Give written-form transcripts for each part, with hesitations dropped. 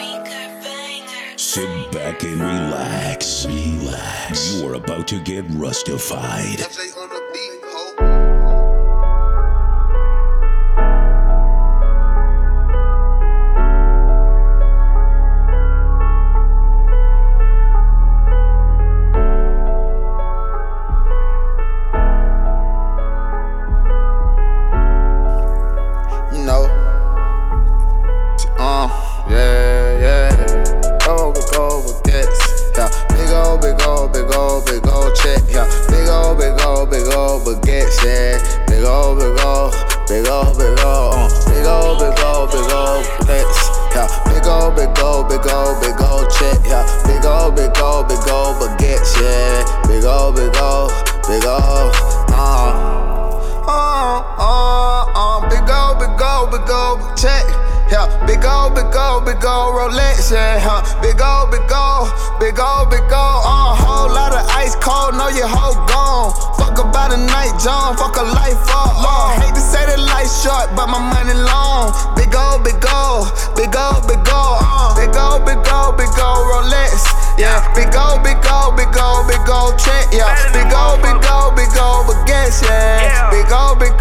Sit back and relax. You are about to get rustified. Rolex, yeah, big old, whole lot of ice cold, know your hoe gone. Fuck about a night, John, fuck a life up. Hate to say the life short, but my money long. Big old, Rolex, yeah. Big old check, yeah. Big old, baguettes, yeah. Big old, Big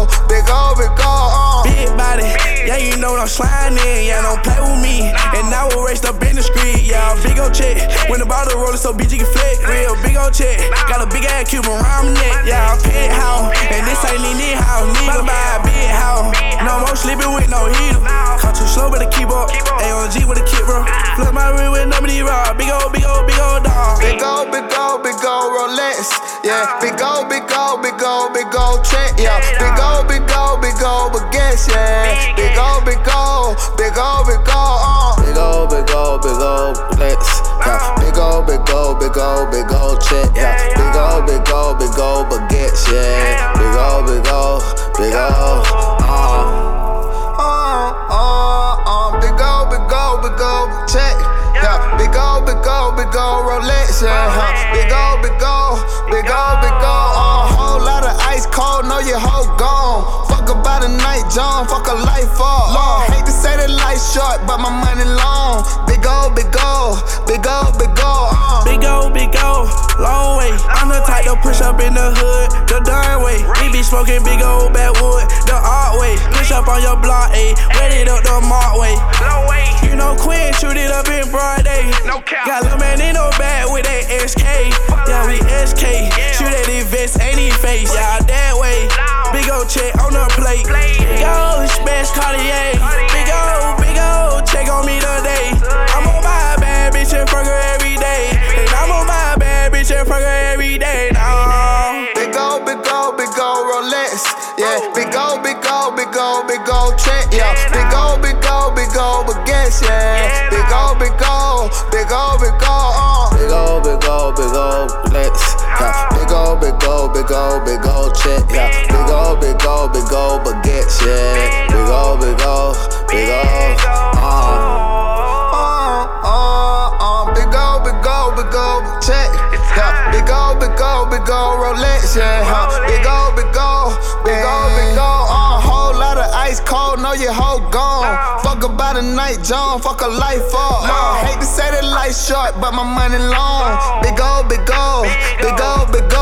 body, yeah, you know what I'm sliding in, yeah, don't play with me. And I will raced up in the street, yeah, big old check. When the bottle roller so bitch you can flick, real big old check. Got a big ass cube around my neck, yeah, I'm penthouse. And this ain't need house, nigga buy a big house. No more sleeping with no heater. Come too slow, better keep up. AOG with a kid, bro. Flood my ring with nobody raw. Big old dog. Big old Rolex, yeah. Big old check, yeah. Big old baguettes, yeah. Big old, Big old Rolex, yeah. Big old check, yeah. Big old baguettes, yeah. Big old, Big old check, yeah. Big old Rolex, yeah. Big old, whole lot of ice cold, know your hoe gone. Fuck about a night, John, fuck a life up. Hate to say the life short, but my money long. Big old, long way. I'm the type to push up in the hood, the darn way. We be smoking big old backwood, the art way. Push up on your block, ayy, ready up the mark way. You know Quinn, shoot it up in broad day. Got little man in no bag with that SK. Yeah, we SK. Shoot at his vest, ain't his face. Yeah, that way. Big old check on the plate. Big old Space Cartier. Big old check on me today. I'm on my bad bitch and fuck her every day. And I'm on my bad bitch and fuck her every day. Nah. Big old Rolex, yeah. Big old check, yeah. Big old baguettes, yeah. Big old Rolex, yeah. Big old check, yeah. Big old baguettes, yeah. Big old Big old check, yeah. Big old Rolex, yeah. Big old, whole lot of ice cold, know your hoe gone. Fuck about a night, John, fuck a life up. Hate to say the life short, but my money long. Big old,